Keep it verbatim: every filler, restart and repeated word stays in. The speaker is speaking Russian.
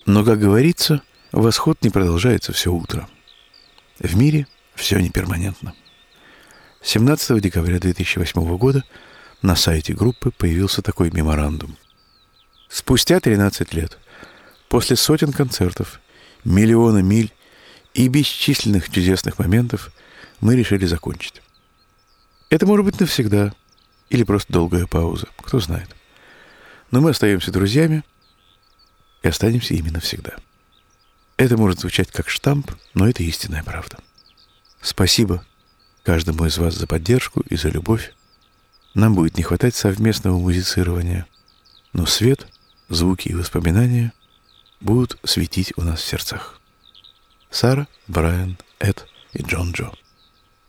Но, как говорится, восход не продолжается все утро. В мире все неперманентно. семнадцатого декабря две тысячи восьмого года на сайте группы появился такой меморандум. Спустя тринадцать лет, после сотен концертов, миллиона миль и бесчисленных чудесных моментов, мы решили закончить. Это может быть навсегда или просто долгая пауза, кто знает. Но мы остаемся друзьями и останемся ими навсегда. Это может звучать как штамп, но это истинная правда. Спасибо каждому из вас за поддержку и за любовь. Нам будет не хватать совместного музицирования, но свет, звуки и воспоминания будут светить у нас в сердцах. Сара, Брайан, Эд и Джон Джо.